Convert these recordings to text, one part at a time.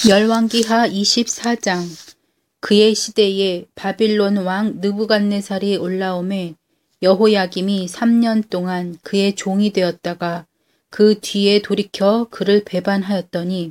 열왕기하 24장. 그의 시대에 바빌론 왕 느부갓네살이 올라오매 여호야김이 3년 동안 그의 종이 되었다가 그 뒤에 돌이켜 그를 배반하였더니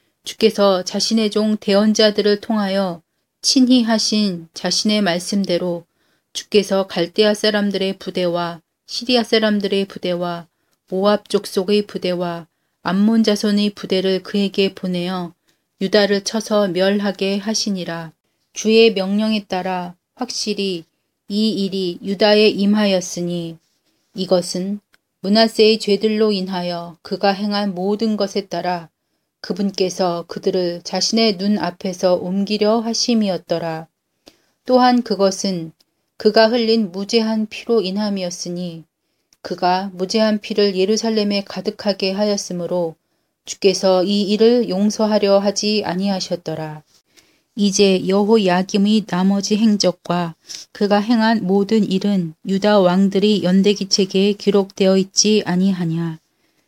주께서 자신의 종 대언자들을 통하여 친히 하신 자신의 말씀대로 주께서 갈대아 사람들의 부대와 시리아 사람들의 부대와 모압 족속의 부대와 암몬 자손의 부대를 그에게 보내어 유다를 쳐서 멸하게 하시니라. 주의 명령에 따라 확실히 이 일이 유다에 임하였으니 이것은 므낫세의 죄들로 인하여 그가 행한 모든 것에 따라 그분께서 그들을 자신의 눈 앞에서 옮기려 하심이었더라. 또한 그것은 그가 흘린 무죄한 피로 인함이었으니 그가 무죄한 피를 예루살렘에 가득하게 하였으므로 주께서 이 일을 용서하려 하지 아니하셨더라. 이제 여호야김의 나머지 행적과 그가 행한 모든 일은 유다 왕들의 연대기책에 기록되어 있지 아니하냐.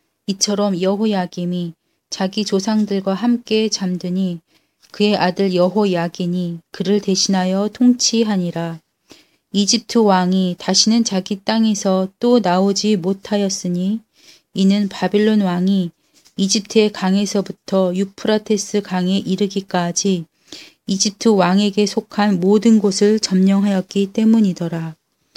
이처럼 여호야김이 자기 조상들과 함께 잠드니 그의 아들 여호야긴이 그를 대신하여 통치하니라. 이집트 왕이 다시는 자기 땅에서 또 나오지 못하였으니 이는 바빌론 왕이 이집트의 강에서부터 유프라테스 강에 이르기까지 이집트 왕에게 속한 모든 곳을 점령하였기 때문이더라.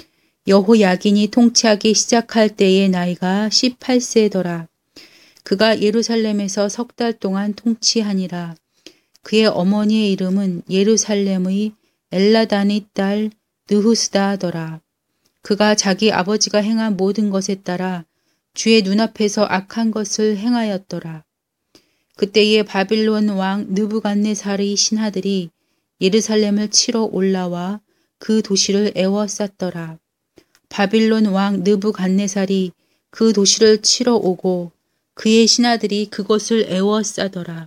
여호야긴이 통치하기 시작할 때의 나이가 18세더라. 그가 예루살렘에서 3달 동안 통치하니라. 그의 어머니의 이름은 예루살렘의 엘라단의 딸 느후스다더라. 그가 자기 아버지가 행한 모든 것에 따라 주의 눈앞에서 악한 것을 행하였더라. 그때에 바빌론 왕 느부갓네살의 신하들이 예루살렘을 치러 올라와 그 도시를 에워쌌더라. 바빌론 왕 느부갓네살이 그 도시를 치러 오고 그의 신하들이 그것을 에워싸더라.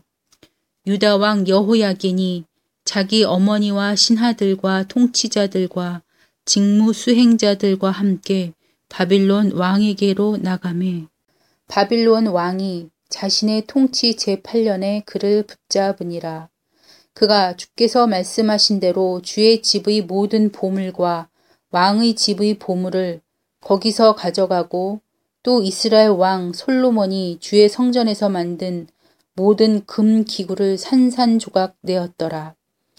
유다 왕 여호야긴이 자기 어머니와 신하들과 통치자들과 직무 수행자들과 함께 바빌론 왕에게로 나가매 바빌론 왕이 자신의 통치 제8년에 그를 붙잡으니라. 그가 주께서 말씀하신 대로 주의 집의 모든 보물과 왕의 집의 보물을 거기서 가져가고 또 이스라엘 왕 솔로몬이 주의 성전에서 만든 모든 금 기구를 산산조각 내었더라.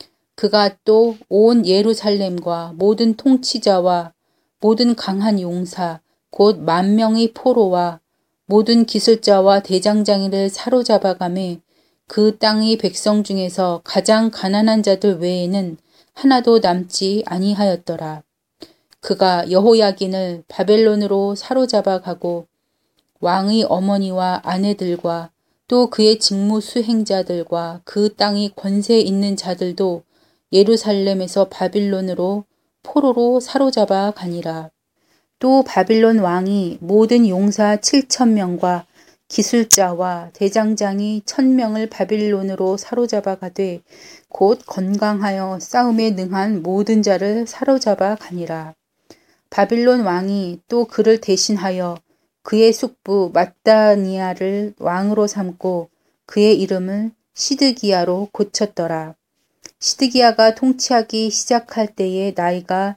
그가 또 온 예루살렘과 모든 통치자와 모든 강한 용사 곧 10,000명의 포로와 모든 기술자와 대장장이를 사로잡아가매 그 땅의 백성 중에서 가장 가난한 자들 외에는 하나도 남지 아니하였더라. 그가 여호야긴을 바벨론으로 사로잡아 가고 왕의 어머니와 아내들과 또 그의 직무 수행자들과 그 땅의 권세 있는 자들도 예루살렘에서 바빌론으로 포로로 사로잡아 가니라. 또 바빌론 왕이 모든 용사 7,000명과 기술자와 대장장이 1,000명을 바빌론으로 사로잡아 가되 곧 건강하여 싸움에 능한 모든 자를 사로잡아 가니라. 바빌론 왕이 또 그를 대신하여 그의 숙부 mat다니아를 왕으로 삼고 그의 이름을 시드기야로 고쳤더라. 시드기야가 통치하기 시작할 때의 나이가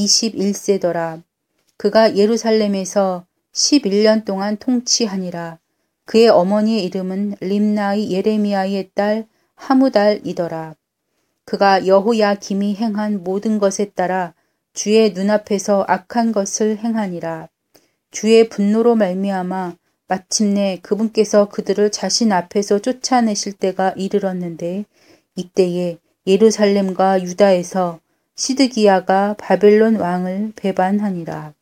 21세더라. 그가 예루살렘에서 11년 동안 통치하니라. 그의 어머니의 이름은 림나의 예레미야의 딸 하무달이더라. 그가 여호야김이 행한 모든 것에 따라 주의 눈앞에서 악한 것을 행하니라. 주의 분노로 말미암아 마침내 그분께서 그들을 자신 앞에서 쫓아내실 때가 이르렀는데 이때에 예루살렘과 유다에서 시드기야가 바벨론 왕을 배반하니라.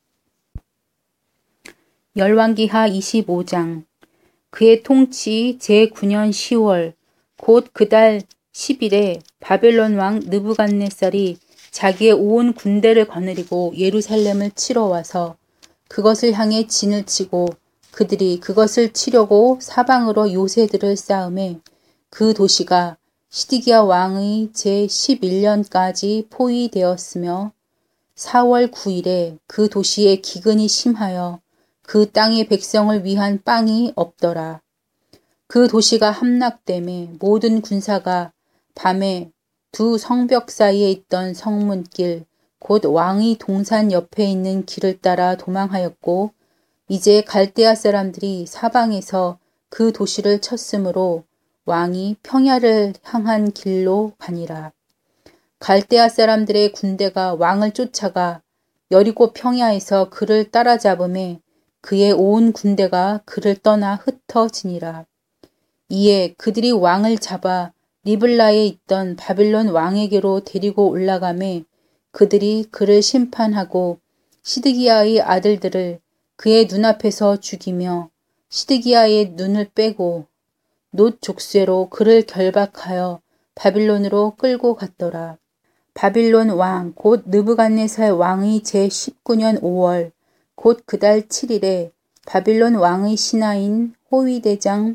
열왕기하 25장. 그의 통치 제9년 10월 곧 그달 10일에 바벨론 왕 느부갓네살이 자기의 온 군대를 거느리고 예루살렘을 치러 와서 그것을 향해 진을 치고 그들이 그것을 치려고 사방으로 요새들을 쌓음에 그 도시가 시드기야 왕의 제11년까지 포위되었으며 4월 9일에 그 도시에 기근이 심하여 그 땅의 백성을 위한 빵이 없더라. 그 도시가 함락됨에 모든 군사가 밤에 두 성벽 사이에 있던 성문길 곧 왕의 동산 옆에 있는 길을 따라 도망하였고 이제 갈대아 사람들이 사방에서 그 도시를 쳤으므로 왕이 평야를 향한 길로 가니라. 갈대아 사람들의 군대가 왕을 쫓아가 여리고 평야에서 그를 따라잡음에 그의 온 군대가 그를 떠나 흩어지니라. 이에 그들이 왕을 잡아 리블라에 있던 바빌론 왕에게로 데리고 올라가매 그들이 그를 심판하고 시드기야의 아들들을 그의 눈앞에서 죽이며 시드기야의 눈을 빼고 놋 족쇄로 그를 결박하여 바빌론으로 끌고 갔더라. 바빌론 왕 곧 느부갓네살 왕의 제19년 5월 곧 그달 7일에 바빌론 왕의 신하인 호위대장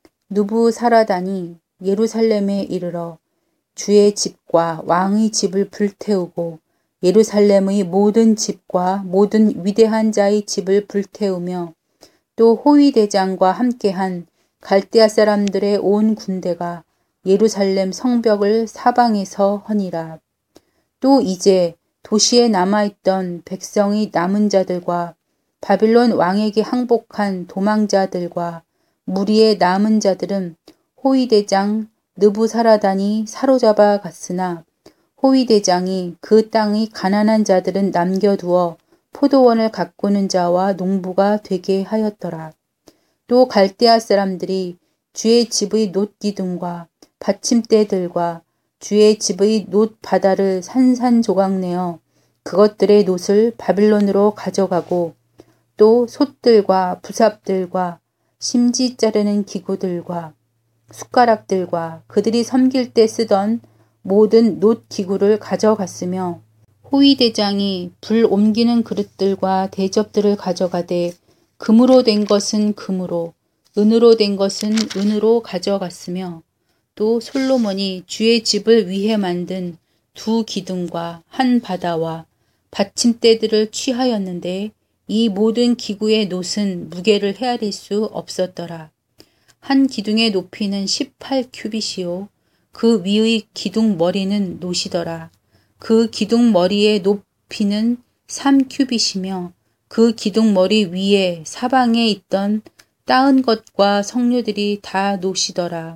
누부사라단이 예루살렘에 이르러 주의 집과 왕의 집을 불태우고 예루살렘의 모든 집과 모든 위대한 자의 집을 불태우며 또 호위대장과 함께한 갈대아 사람들의 온 군대가 예루살렘 성벽을 사방에서 허니라. 또 이제 도시에 남아있던 백성의 남은 자들과 바빌론 왕에게 항복한 도망자들과 무리의 남은 자들은 호위대장 느부사라단이 사로잡아 갔으나 호위대장이 그 땅의 가난한 자들은 남겨두어 포도원을 가꾸는 자와 농부가 되게 하였더라. 또 갈대아 사람들이 주의 집의 놋 기둥과 받침대들과 주의 집의 놋 바다를 산산조각내어 그것들의 놋을 바빌론으로 가져가고 또 솥들과 부삽들과 심지 자르는 기구들과 숟가락들과 그들이 섬길 때 쓰던 모든 놋 기구를 가져갔으며 호위대장이 불 옮기는 그릇들과 대접들을 가져가되 금으로 된 것은 금으로 은으로 된 것은 은으로 가져갔으며 또 솔로몬이 주의 집을 위해 만든 두 기둥과 한 바다와 받침대들을 취하였는데 이 모든 기구의 놋은 무게를 헤아릴 수 없었더라. 한 기둥의 높이는 18큐빗이요 그 위의 기둥 머리는 놋이더라. 그 기둥 머리의 높이는 3큐빗이며 그 기둥 머리 위에 사방에 있던 따은 것과 석류들이 다 놋이더라.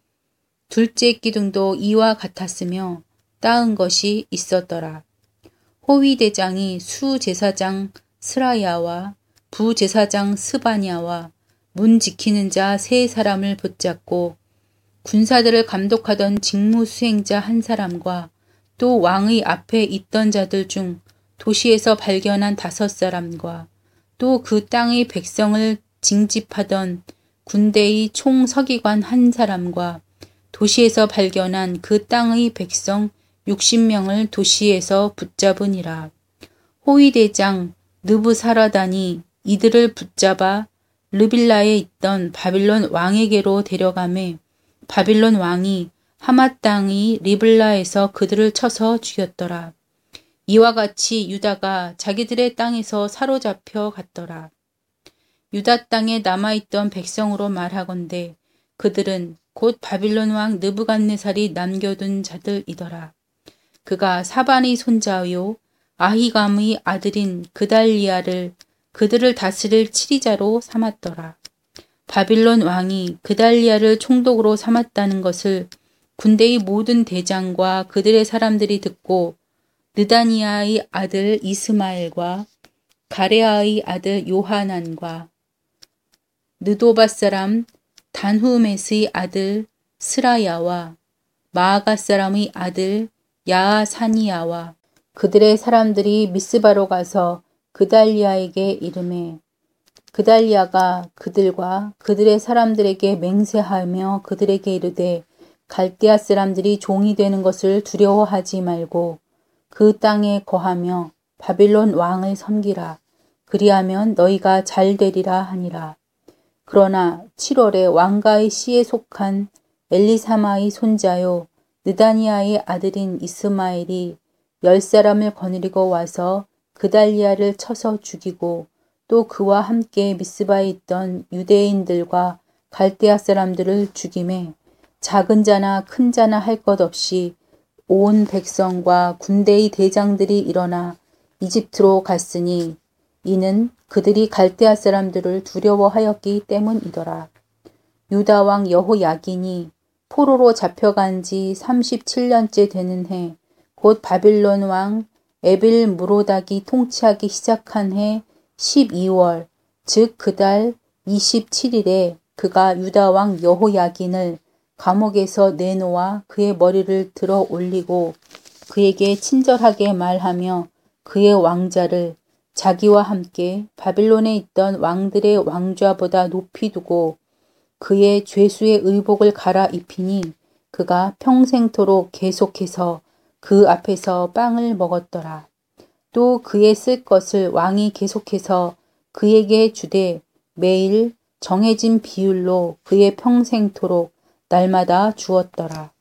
둘째 기둥도 이와 같았으며 따은 것이 있었더라. 호위대장이 수제사장 스라야와 부제사장 스바냐와 문 지키는 자 세 사람을 붙잡고 군사들을 감독하던 직무수행자 한 사람과 또 왕의 앞에 있던 자들 중 도시에서 발견한 5사람과 또 그 땅의 백성을 징집하던 군대의 총서기관 한 사람과 도시에서 발견한 그 땅의 백성 60명을 도시에서 붙잡으니라. 호위대장 느부사라단이 이들을 붙잡아 르빌라에 있던 바빌론 왕에게로 데려가매 바빌론 왕이 하맛 땅의 리블라에서 그들을 쳐서 죽였더라. 이와 같이 유다가 자기들의 땅에서 사로잡혀 갔더라. 유다 땅에 남아있던 백성으로 말하건대 그들은 곧 바빌론 왕 느부갓네살이 남겨둔 자들이더라. 그가 사반의 손자요 아히감의 아들인 그달리아를 그들을 다스릴 치리자로 삼았더라. 바빌론 왕이 그달리아를 총독으로 삼았다는 것을 군대의 모든 대장과 그들의 사람들이 듣고 느다니아의 아들 이스마엘과 가레아의 아들 요하난과 느도밧 사람 단후메스의 아들 스라야와 마아가 사람의 아들 야사니아와 그들의 사람들이 미스바로 가서 그달리아에게 이르매 그달리아가 그들과 그들의 사람들에게 맹세하며 그들에게 이르되 갈대아 사람들이 종이 되는 것을 두려워하지 말고 그 땅에 거하며 바빌론 왕을 섬기라. 그리하면 너희가 잘 되리라 하니라. 그러나 7월에 왕가의 씨에 속한 엘리사마의 손자요 느다니아의 아들인 이스마엘이 10사람을 거느리고 와서 그달리아를 쳐서 죽이고 또 그와 함께 미스바에 있던 유대인들과 갈대아 사람들을 죽임에 작은 자나 큰 자나 할 것 없이 온 백성과 군대의 대장들이 일어나 이집트로 갔으니 이는 그들이 갈대아 사람들을 두려워하였기 때문이더라. 유다 왕 여호야긴이 포로로 잡혀간 지 37년째 되는 해, 곧 바빌론 왕 에빌무로닥이 통치하기 시작한 해 12월, 즉 그달 27일에 그가 유다 왕 여호야긴을 감옥에서 내놓아 그의 머리를 들어 올리고 그에게 친절하게 말하며 그의 왕자를 자기와 함께 바빌론에 있던 왕들의 왕좌보다 높이 두고 그의 죄수의 의복을 갈아입히니 그가 평생토록 계속해서 그 앞에서 빵을 먹었더라. 또 그의 쓸 것을 왕이 계속해서 그에게 주되 매일 정해진 비율로 그의 평생토록 날마다 주었더라.